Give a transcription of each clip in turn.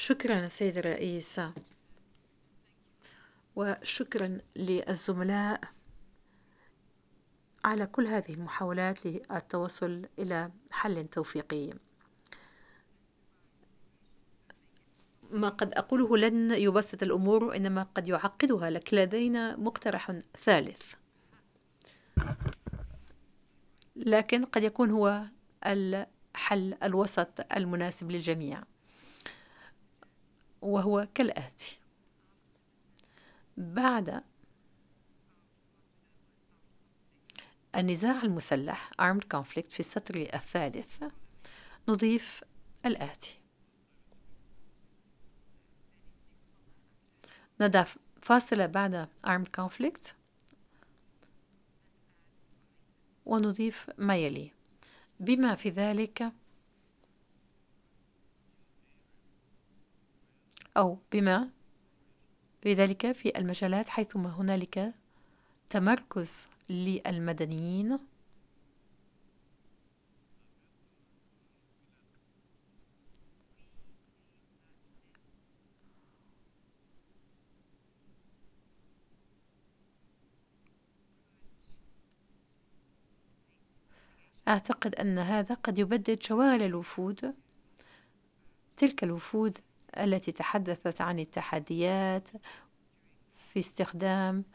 شكرا سيد الرئيس، وشكرا للزملاء على كل هذه المحاولات للتوصل إلى حل توفيقي. ما قد أقوله لن يبسط الأمور وإنما قد يعقدها، لكن لدينا مقترح ثالث، لكن قد يكون هو الحل الوسط المناسب للجميع، وهو كالآتي: بعد النزاع المسلح armed conflict في السطر الثالث نضيف الآتي: نضع فاصلة بعد armed conflict ونضيف ما يلي، بما في ذلك أو بما في ذلك في المجالات حيثما هنالك تمركز للمدنيين أعتقد أن هذا قد يبدد جوال الوفود، تلك الوفود التي تحدثت عن التحديات في استخدام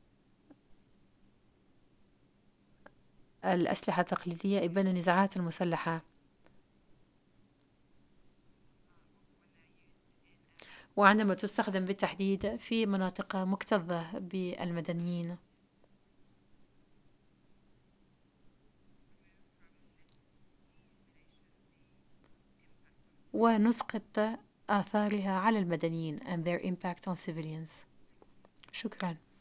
الأسلحة التقليدية إبان النزاعات المسلحة، وعندما تستخدم بالتحديد في مناطق مكتظة بالمدنيين. ونسقط آثارها على المدنيين and their impact on civilians. شكرا.